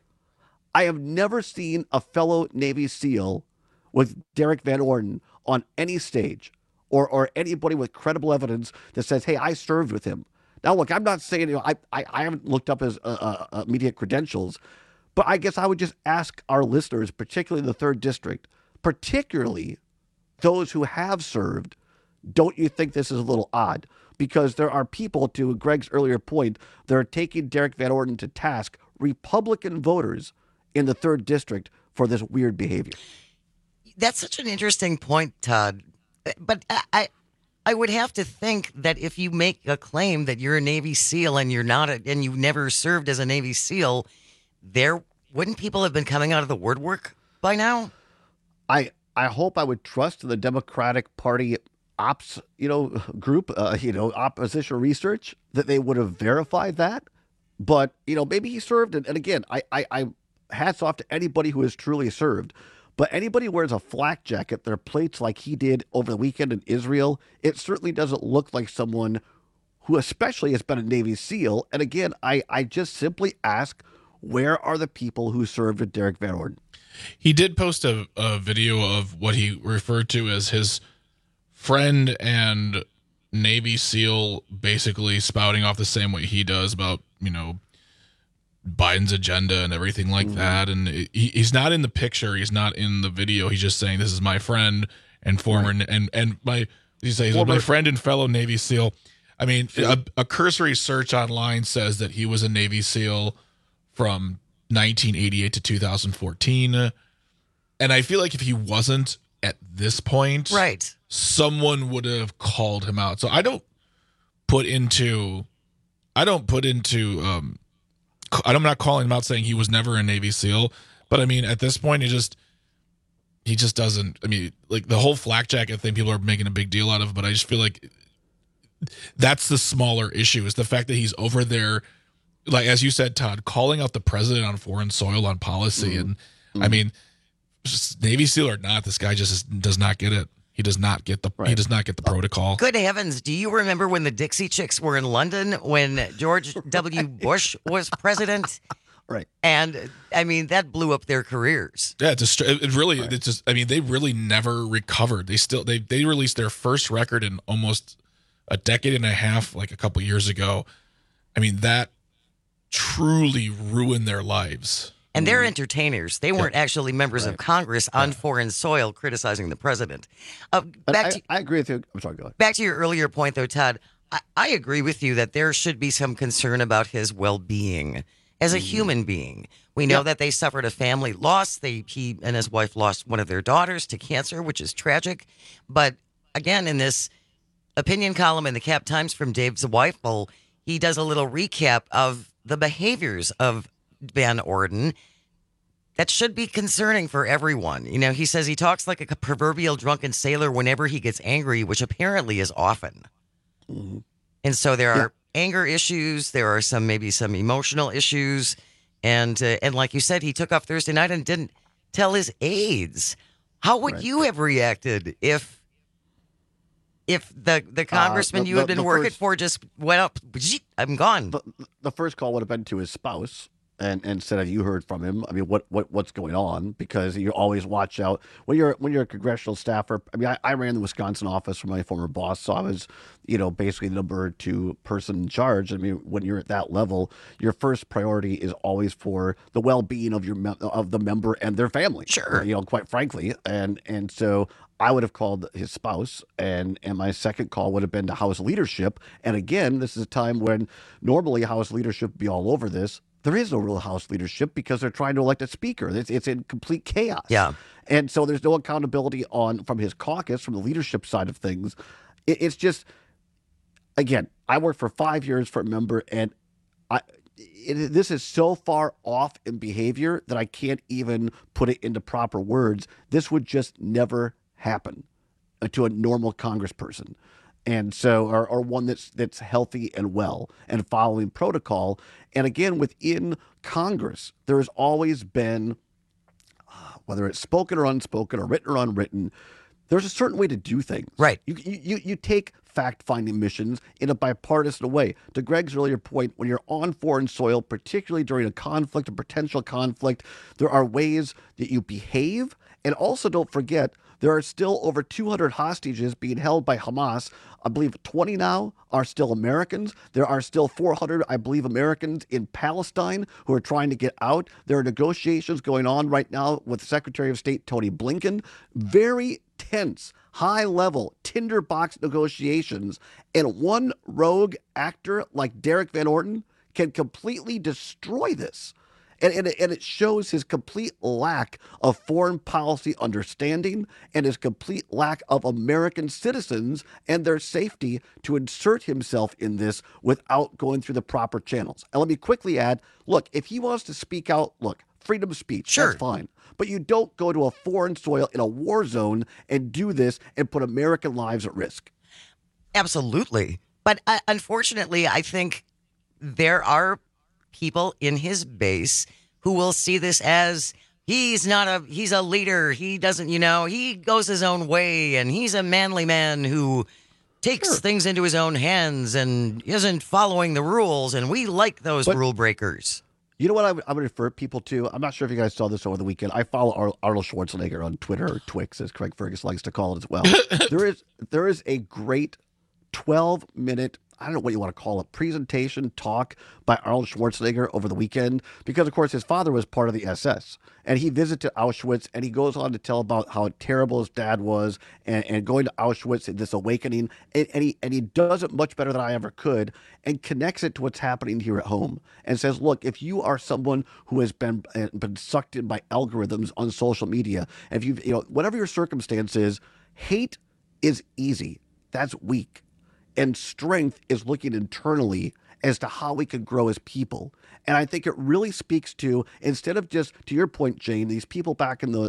I have never seen a fellow Navy SEAL with Derek Van Orden on any stage or anybody with credible evidence that says, hey, I served with him. Now, look, I'm not saying, I haven't looked up his media credentials, but I guess I would just ask our listeners, particularly in the 3rd District, particularly those who have served, don't you think this is a little odd? Because there are people, to Greg's earlier point, that are taking Derek Van Orden to task, Republican voters in the 3rd District, for this weird behavior. That's such an interesting point, Todd. But I would have to think that if you make a claim that you're a Navy SEAL and you're not, and you've never served as a Navy SEAL, wouldn't people have been coming out of the woodwork by now? I hope I would trust the Democratic Party ops, group, opposition research, that they would have verified that. But, maybe he served. And again, I hats off to anybody who has truly served. But anybody who wears a flak jacket, their plates like he did over the weekend in Israel, it certainly doesn't look like someone who especially has been a Navy SEAL. And again, I just simply ask, where are the people who served with Derek Van Orden? He did post a video of what he referred to as his friend and Navy SEAL basically spouting off the same way he does about, Biden's agenda and everything like that. And he's not in the picture. He's not in the video. He's just saying, this is my friend and former, and my, he's my friend and fellow Navy SEAL. I mean, a cursory search online says that he was a Navy SEAL from 1988 to 2014. And I feel like if he wasn't at this point, right, someone would have called him out. So I'm not calling him out saying he was never a Navy SEAL, but I mean, at this point, he just doesn't. I mean, like the whole flak jacket thing, people are making a big deal out of, but I just feel like that's the smaller issue, is the fact that he's over there, like as you said, Todd, calling out the president on foreign soil on policy, and I mean, just Navy SEAL or not, this guy just does not get it. He does not get the protocol. Good heavens. Do you remember when the Dixie Chicks were in London when George W. Bush was president? Right. And I mean, that blew up their careers. Yeah, they really never recovered. They released their first record in almost a decade and a half, like a couple years ago. I mean, that truly ruined their lives. And they're entertainers. They weren't actually members of Congress on foreign soil criticizing the president. I agree with you. I'm sorry, go ahead. Back to your earlier point, though, Todd, I agree with you that there should be some concern about his well-being as a human being. We know that they suffered a family loss. He and his wife lost one of their daughters to cancer, which is tragic. But again, in this opinion column in the Cap Times from Dave Zweifel, he does a little recap of the behaviors of Van Orden, that should be concerning for everyone. You know, he says he talks like a proverbial drunken sailor whenever he gets angry, which apparently is often. Mm-hmm. And so there are anger issues. There are maybe some emotional issues. And like you said, he took off Thursday night and didn't tell his aides. How would you have reacted if the congressman you had been working for just went up, I'm gone? The first call would have been to his spouse and said, "Have you heard from him? I mean, what's going on?" Because you always watch out when you're a congressional staffer. I mean, I ran the Wisconsin office for my former boss, so I was, basically the number 2 person in charge. I mean, when you're at that level, your first priority is always for the well-being of of the member and their family. Sure, quite frankly, and so I would have called his spouse, and my second call would have been to House leadership. And again, this is a time when normally House leadership would be all over this. There is no real House leadership because they're trying to elect a speaker. It's in complete chaos. Yeah. And so there's no accountability from his caucus, from the leadership side of things. It's just, again, I worked for 5 years for a member, and this is so far off in behavior that I can't even put it into proper words. This would just never happen to a normal congressperson. And so, or one that's healthy and well and following protocol. And again, within Congress, there has always been, whether it's spoken or unspoken or written or unwritten, there's a certain way to do things. Right. You take fact-finding missions in a bipartisan way. To Greg's earlier point, when you're on foreign soil, particularly during a conflict, a potential conflict, there are ways that you behave. And also, don't forget, there are still over 200 hostages being held by Hamas. I believe 20 now are still Americans. There are still 400, I believe, Americans in Palestine who are trying to get out. There are negotiations going on right now with Secretary of State Tony Blinken. Very tense, high-level tinderbox negotiations. And one rogue actor like Derek Van Orden can completely destroy this. And it shows his complete lack of foreign policy understanding and his complete lack of American citizens and their safety to insert himself in this without going through the proper channels. And let me quickly add, look, if he wants to speak out, look, freedom of speech, sure, that's fine. But you don't go to a foreign soil in a war zone and do this and put American lives at risk. Absolutely. But unfortunately, I think there are people in his base who will see this as he's a leader. He doesn't, he goes his own way, and he's a manly man who takes things into his own hands and isn't following the rules. And we like those rule breakers. You know what I would refer people to? I'm not sure if you guys saw this over the weekend. I follow Arnold Schwarzenegger on Twitter, or Twix, as Craig Fergus likes to call it as well. There is a great 12-minute, I don't know what you want to call it, presentation, talk by Arnold Schwarzenegger over the weekend, because, of course, his father was part of the SS, and he visited Auschwitz, and he goes on to tell about how terrible his dad was, and going to Auschwitz and this awakening, and he does it much better than I ever could, and connects it to what's happening here at home, and says, look, if you are someone who has been sucked in by algorithms on social media, if whatever your circumstance is, hate is easy. That's weak. And strength is looking internally as to how we can grow as people. And I think it really speaks to, instead of just, to your point, Jane, these people back in the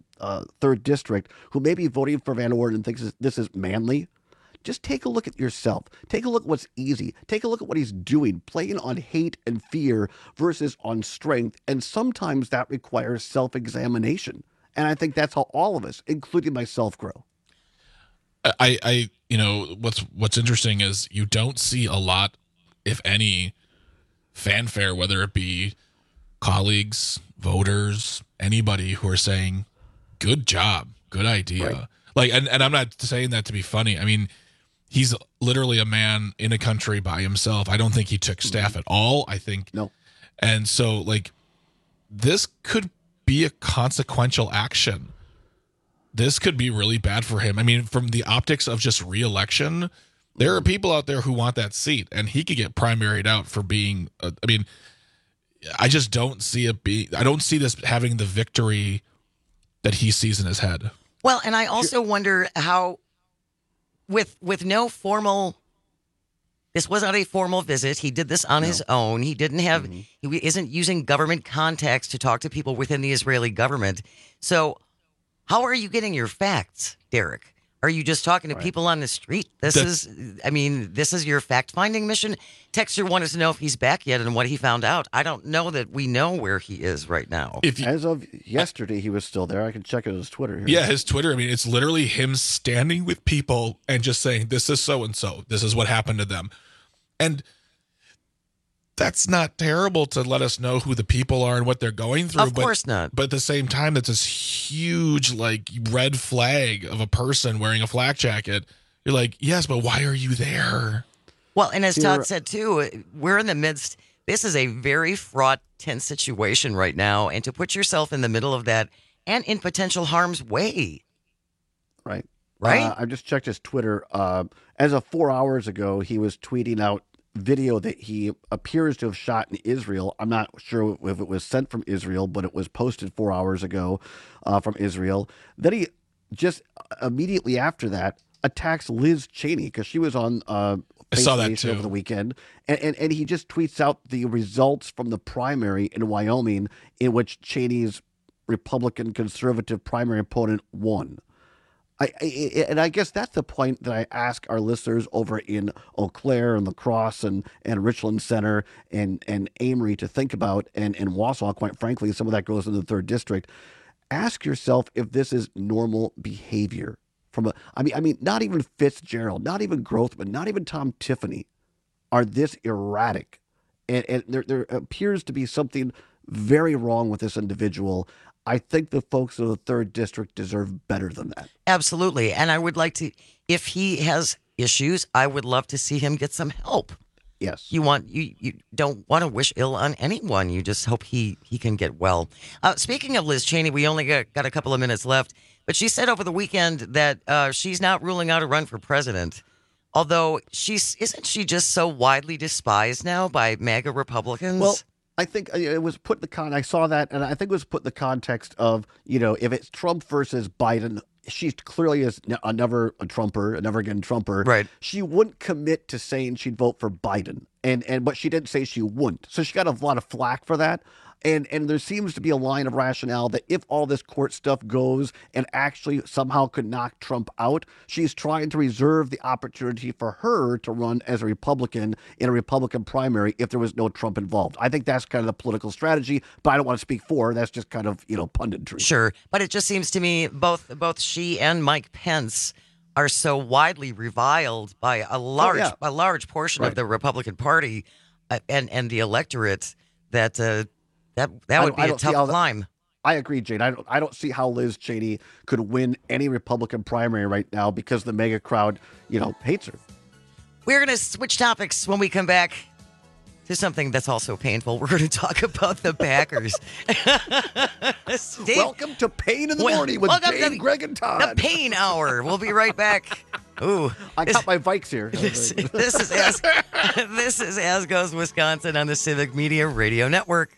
3rd District who may be voting for Van Orden and thinks this is manly, just take a look at yourself. Take a look at what's easy. Take a look at what he's doing, playing on hate and fear versus on strength. And sometimes that requires self-examination. And I think that's how all of us, including myself, grow. I what's interesting is you don't see a lot, if any, fanfare, whether it be colleagues, voters, anybody who are saying, good job, good idea. Right. Like, and I'm not saying that to be funny. I mean, he's literally a man in a country by himself. I don't think he took staff at all. I think no. And so, like, this could be a consequential action. This could be really bad for him. I mean, from the optics of just re-election, there are people out there who want that seat, and he could get primaried out for being. I just don't see I don't see this having the victory that he sees in his head. Well, and I also wonder how, with no formal This was not a formal visit. He did this on his own. He didn't have, he isn't using government contacts to talk to people within the Israeli government. So how are you getting your facts, Derek? Are you just talking to people on the street? This is your fact-finding mission? Texter wanted to know if he's back yet and what he found out. I don't know that we know where he is right now. As of yesterday, he was still there. I can check out his Twitter here. Yeah, his Twitter. I mean, it's literally him standing with people and just saying, this is so-and-so. This is what happened to them. And that's not terrible to let us know who the people are and what they're going through. Of course not. But at the same time, that's this huge, like, red flag of a person wearing a flak jacket. You're like, yes, but why are you there? Well, and as Todd said, too, we're in the midst. This is a very fraught, tense situation right now. And to put yourself in the middle of that and in potential harm's way. Right. Right? I just checked his Twitter. As of 4 hours ago, he was tweeting out video that he appears to have shot in Israel. I'm not sure if it was sent from Israel, but it was posted 4 hours ago from Israel. Then he just immediately after that attacks Liz Cheney because she was on I saw that too over the weekend, and he just tweets out the results from the primary in Wyoming in which Cheney's Republican conservative primary opponent won. I guess that's the point that I ask our listeners over in Eau Claire and La Crosse and Richland Center and Amory to think about, and Wausau, quite frankly, some of that goes into the 3rd District. Ask yourself if this is normal behavior. I mean, not even Fitzgerald, not even Grothman, not even Tom Tiffany are this erratic. And there appears to be something very wrong with this individual. I think the folks of the 3rd District deserve better than that. Absolutely. And I would like to, if he has issues, I would love to see him get some help. Yes. You don't want to wish ill on anyone. You just hope he can get well. Speaking of Liz Cheney, we only got a couple of minutes left, but she said over the weekend that she's not ruling out a run for president. Although isn't she just so widely despised now by MAGA Republicans? Well, I think it was put in the I saw that, and I think it was put in the context of, if it's Trump versus Biden, she clearly is never a Trumper, a never again Trumper. Right. She wouldn't commit to saying she'd vote for Biden, but she didn't say she wouldn't. So she got a lot of flack for that. And there seems to be a line of rationale that if all this court stuff goes and actually somehow could knock Trump out, she's trying to reserve the opportunity for her to run as a Republican in a Republican primary if there was no Trump involved. I think that's kind of the political strategy, but I don't want to speak for her. That's just kind of, punditry. Sure. But it just seems to me both she and Mike Pence are so widely reviled by a large portion of the Republican Party and the electorate that that would be a tough climb. I agree, Jane. I don't see how Liz Cheney could win any Republican primary right now because the mega crowd, hates her. We're going to switch topics when we come back to something that's also painful. We're going to talk about the Packers. Welcome to Pain in the Morning with Jane, Greg, and Todd. The Pain Hour. We'll be right back. Ooh, I got my Vikes here. This is As Goes Wisconsin on the Civic Media Radio Network.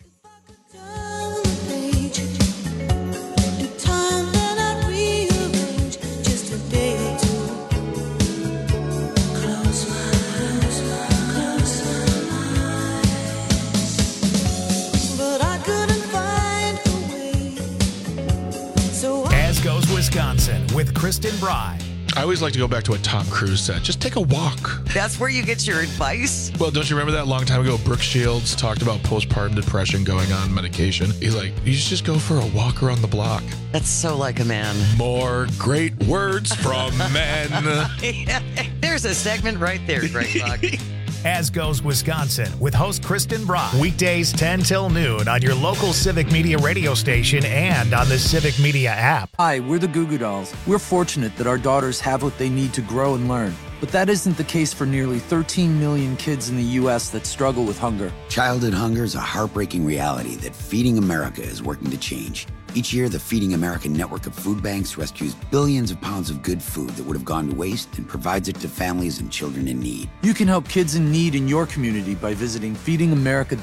Wisconsin with Kristen Bry. I always like to go back to what Tom Cruise said. Just take a walk. That's where you get your advice? Well, don't you remember that long time ago, Brooke Shields talked about postpartum depression going on medication? He's like, you should just go for a walk around the block. That's so like a man. More great words from men. There's a segment right there, Greg Bach. As Goes Wisconsin with host Kristen Bry. Weekdays 10 till noon on your local Civic Media radio station and on the Civic Media app. Hi, we're the Goo Goo Dolls. We're fortunate that our daughters have what they need to grow and learn. But that isn't the case for nearly 13 million kids in the U.S. that struggle with hunger. Childhood hunger is a heartbreaking reality that Feeding America is working to change. Each year, the Feeding America network of food banks rescues billions of pounds of good food that would have gone to waste and provides it to families and children in need. You can help kids in need in your community by visiting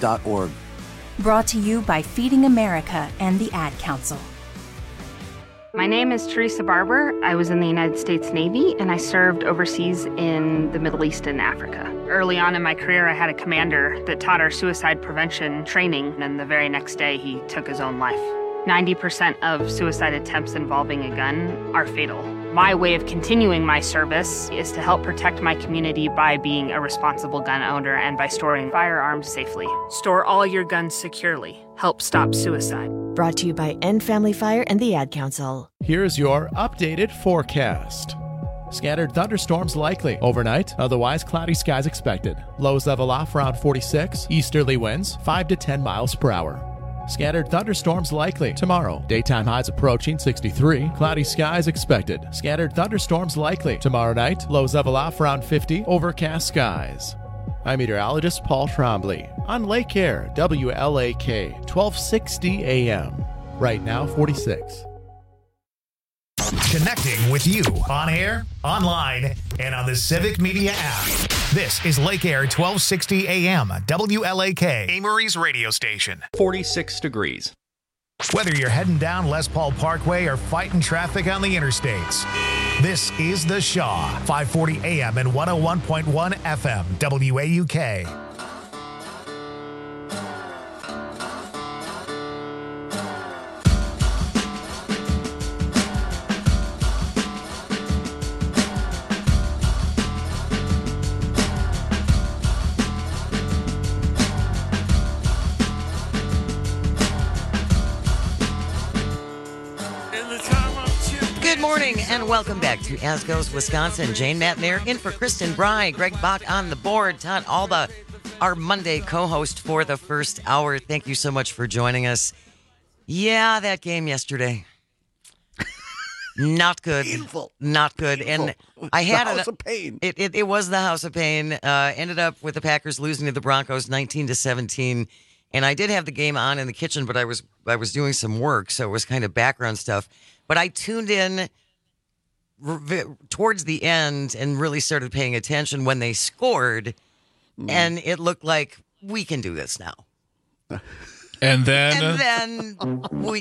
feedingamerica.org. Brought to you by Feeding America and the Ad Council. My name is Teresa Barber. I was in the United States Navy, and I served overseas in the Middle East and Africa. Early on in my career, I had a commander that taught our suicide prevention training, and the very next day, he took his own life. 90% of suicide attempts involving a gun are fatal. My way of continuing my service is to help protect my community by being a responsible gun owner and by storing firearms safely. Store all your guns securely. Help stop suicide. Brought to you by End Family Fire and the Ad Council. Here's your updated forecast. Scattered thunderstorms likely overnight, otherwise cloudy skies expected. Lows level off around 46, easterly winds 5 to 10 miles per hour. Scattered thunderstorms likely tomorrow. Daytime highs approaching 63. Cloudy skies expected. Scattered thunderstorms likely tomorrow night. Lows level off around 50. Overcast skies. I'm meteorologist Paul Trombley on Lake Air, WLAK, 1260 AM. Right now, 46. Connecting with you on air, online, and on the Civic Media app. This is Lake Air 1260 AM, WLAK, Amory's radio station. 46 degrees. Whether you're heading down Les Paul Parkway or fighting traffic on the interstates, this is The Shaw, 540 AM and 101.1 FM, WAUK. Good morning and welcome back to As Goes Wisconsin. Jane Matnair in for Kristen Bry, Greg Bach on the board, Todd Alba, our Monday co-host for the first hour. Thank you so much for joining us. Yeah, that game yesterday. Not good. Painful. Not good. Painful. And I had the house of pain. It was the house of pain. Ended up with the Packers losing to the Broncos 19-17. And I did have the game on in the kitchen, but I was doing some work, so it was kind of background stuff. But I tuned in towards the end and really started paying attention when they scored, and it looked like we can do this now. And then we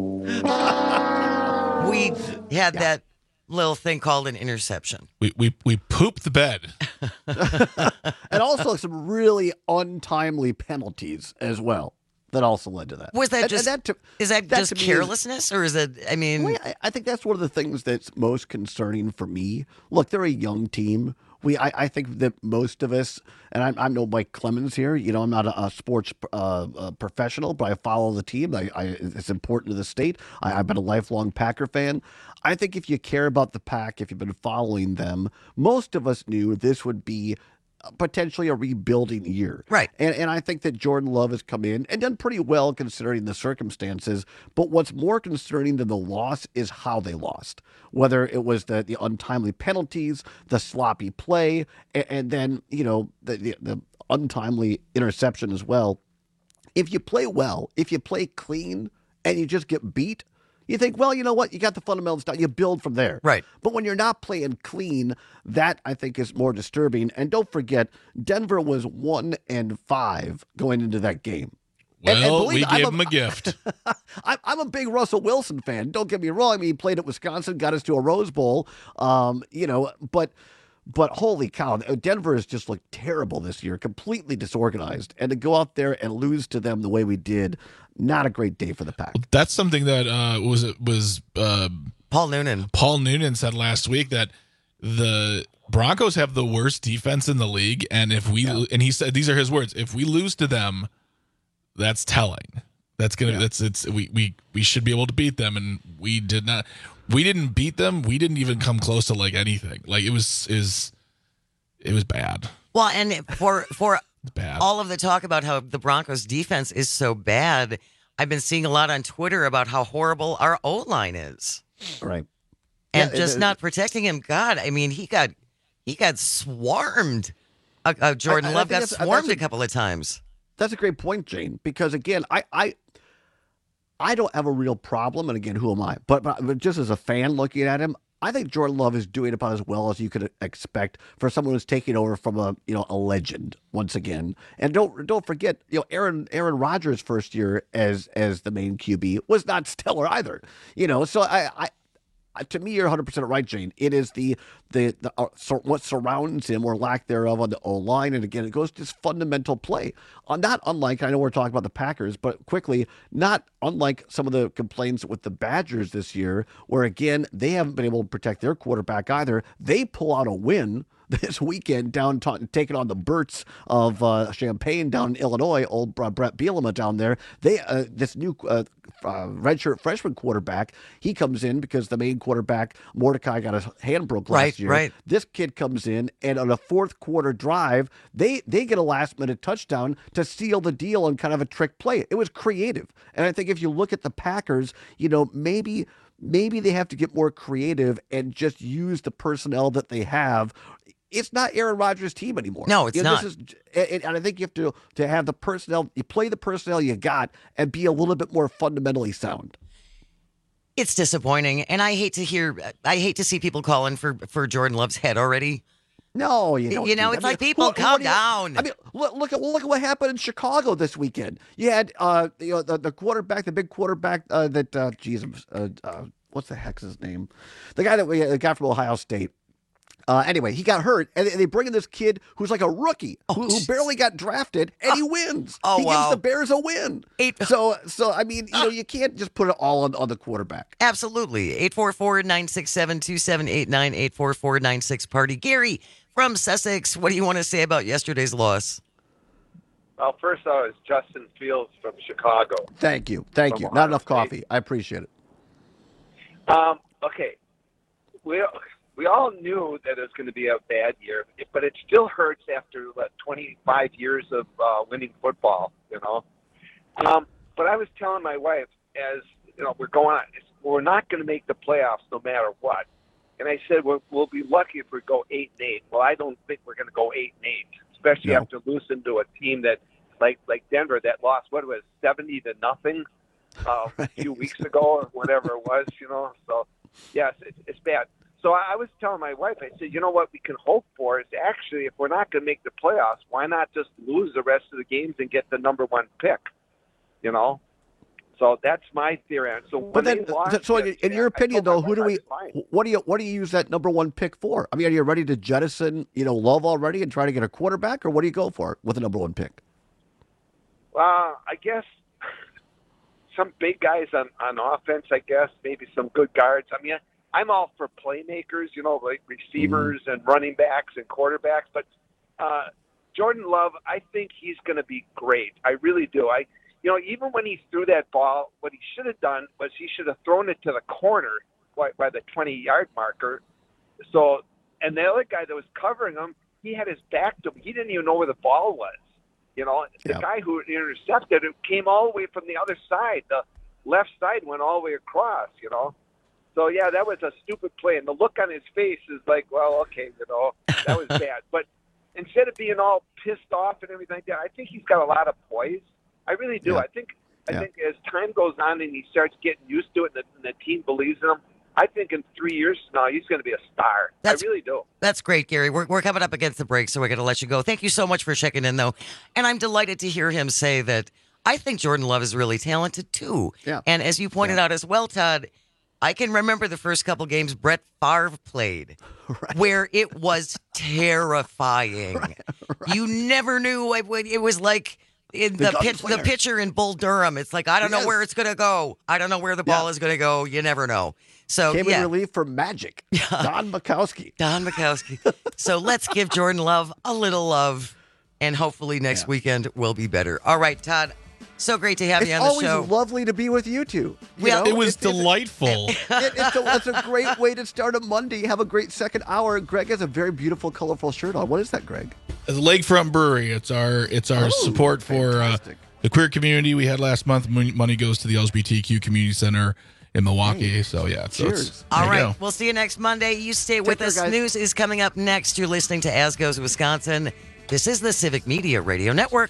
had that little thing called an interception. We pooped the bed. And also some really untimely penalties as well. That also led to that. Was that just is that just carelessness, or is it? I mean, I think that's one of the things that's most concerning for me. Look, they're a young team. I think that most of us, and I'm no Mike Clemens here. You know, I'm not a sports professional, but I follow the team. It's important to the state. I've been a lifelong Packer fan. I think if you care about the Pack, if you've been following them, most of us knew this would be potentially a rebuilding year. Right. And I think that Jordan Love has come in and done pretty well considering the circumstances. But what's more concerning than the loss is how they lost. Whether it was the untimely penalties, the sloppy play, and then, you know, the untimely interception as well. If you play well, if you play clean and you just get beat, you think, well, you know what? You got the fundamentals down. You build from there. Right. But when you're not playing clean, that I think is more disturbing. And don't forget, Denver was 1-5 going into that game. Well, we gave him a gift. I'm a big Russell Wilson fan. Don't get me wrong. I mean, he played at Wisconsin, got us to a Rose Bowl. But holy cow, Denver has just looked terrible this year, completely disorganized. And to go out there and lose to them the way we did, not a great day for the Pack. That's something that was Paul Noonan. Paul Noonan said last week that the Broncos have the worst defense in the league, and and he said, these are his words, if we lose to them, that's telling. That's gonna we should be able to beat them, and we did not. We didn't beat them. We didn't even come close to like anything. Like it was bad. Well, and for bad. All of the talk about how the Broncos defense is so bad, I've been seeing a lot on Twitter about how horrible our O-line is. Right. And not protecting him. God, I mean, he got swarmed. Jordan Love got swarmed a couple of times. That's a great point, Jane, because again, I don't have a real problem, and again, who am I? But just as a fan looking at him, I think Jordan Love is doing about as well as you could expect for someone who's taking over from a legend once again. And don't forget, Aaron Rodgers' first year as the main QB was not stellar either. So I to me, you're 100% right, Jane. It is what surrounds him or lack thereof on the O-line. And again, it goes to this fundamental play. Not unlike, I know we're talking about the Packers, but quickly, not unlike some of the complaints with the Badgers this year, where again, they haven't been able to protect their quarterback either. They pull out a win this weekend taking on the Burts of Champaign down in Illinois, old Brett Bielema down there. This new redshirt freshman quarterback, he comes in because the main quarterback, Mordecai, got his hand broke last year. Right. This kid comes in, and on a fourth quarter drive, they get a last-minute touchdown to seal the deal on kind of a trick play. It was creative. And I think if you look at the Packers, maybe they have to get more creative and just use the personnel that they have. It's not Aaron Rodgers' team anymore. No, it's not. And I think you have to have the personnel. You play the personnel you got and be a little bit more fundamentally sound. It's disappointing, and I hate to see people calling for Jordan Love's head already. No, you don't. It's like people calm down. I mean, look at what happened in Chicago this weekend. You had the quarterback, the big quarterback what's the heck's his name? The guy that we got from Ohio State. Anyway, he got hurt, and they bring in this kid who's like a rookie who barely got drafted, and he wins. He gives the Bears a win. So I mean, you can't just put it all on the quarterback. Absolutely. 844-967-2789, 844-96-PARTY. Gary from Sussex, what do you want to say about yesterday's loss? Well, first off, it's Justin Fields from Chicago. Thank you. Not enough coffee. I appreciate it. Okay. We all knew that it was going to be a bad year, but it still hurts after 25 years of winning football, But I was telling my wife, as we're not going to make the playoffs no matter what. And I said, we'll be lucky if we go 8-8. Well, I don't think we're going to go 8-8, especially after losing to a team that, like Denver, that lost, 70-0 a few weeks ago or whatever it was, So, yes, it's bad. So I was telling my wife, I said, what we can hope for is actually, if we're not going to make the playoffs, why not just lose the rest of the games and get the number one pick? So that's my theory. So, in your opinion, though, what do you use that number one pick for? I mean, are you ready to jettison, Love already and try to get a quarterback, or what do you go for with the number one pick? I guess some big guys on offense. I guess maybe some good guards. I mean, I'm all for playmakers, like receivers and running backs and quarterbacks. But Jordan Love, I think he's going to be great. I really do. Even when he threw that ball, what he should have done was he should have thrown it to the corner by the 20-yard marker. So, and the other guy that was covering him, he had his back to him. He didn't even know where the ball was. The guy who intercepted it came all the way from the other side. The left side went all the way across, So, yeah, that was a stupid play. And the look on his face is like, well, okay, that was bad. But instead of being all pissed off and everything like that, I think he's got a lot of poise. I really do. Yeah. I think as time goes on and he starts getting used to it and the team believes in him, I think in 3 years from now, he's going to be a star. I really do. That's great, Gary. We're coming up against the break, so we're going to let you go. Thank you so much for checking in, though. And I'm delighted to hear him say that I think Jordan Love is really talented, too. Yeah. And as you pointed out as well, Todd, I can remember the first couple games Brett Favre played where it was terrifying. Right. You never knew. It was like the pitcher in Bull Durham. It's like, I don't know where it's going to go. I don't know where the ball is going to go. You never know. So came in relief for Magic. Don Majkowski. So let's give Jordan Love a little love, and hopefully next weekend will be better. All right, Todd. So great to have you on the show. It's always lovely to be with you two. It was delightful. It's a great way to start a Monday. Have a great second hour. Greg has a very beautiful, colorful shirt on. What is that, Greg? The Lakefront Brewery. It's our support for the queer community we had last month. Money goes to the LGBTQ Community Center in Milwaukee. Hey. So, yeah. Cheers. All right. We'll see you next Monday. You stay with us. Guys. News is coming up next. You're listening to As Goes Wisconsin. This is the Civic Media Radio Network.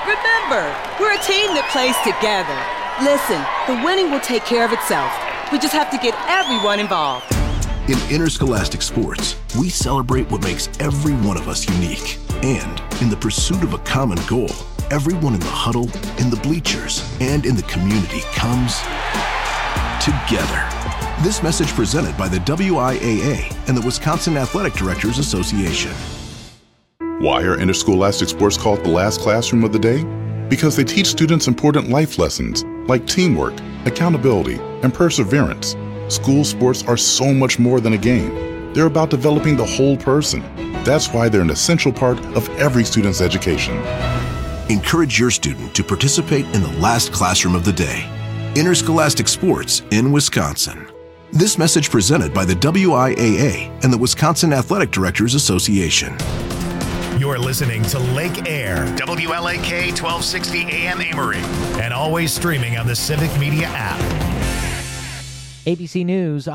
Remember, we're a team that plays together. Listen, the winning will take care of itself. We just have to get everyone involved. In interscholastic sports, we celebrate what makes every one of us unique. And in the pursuit of a common goal, everyone in the huddle, in the bleachers, and in the community comes together. This message presented by the WIAA and the Wisconsin Athletic Directors Association. Why are interscholastic sports called the last classroom of the day? Because they teach students important life lessons like teamwork, accountability, and perseverance. School sports are so much more than a game. They're about developing the whole person. That's why they're an essential part of every student's education. Encourage your student to participate in the last classroom of the day. Interscholastic sports in Wisconsin. This message presented by the WIAA and the Wisconsin Athletic Directors Association. You're listening to Lake Air, WLAK 1260 AM Amory, and always streaming on the Civic Media app. ABC News.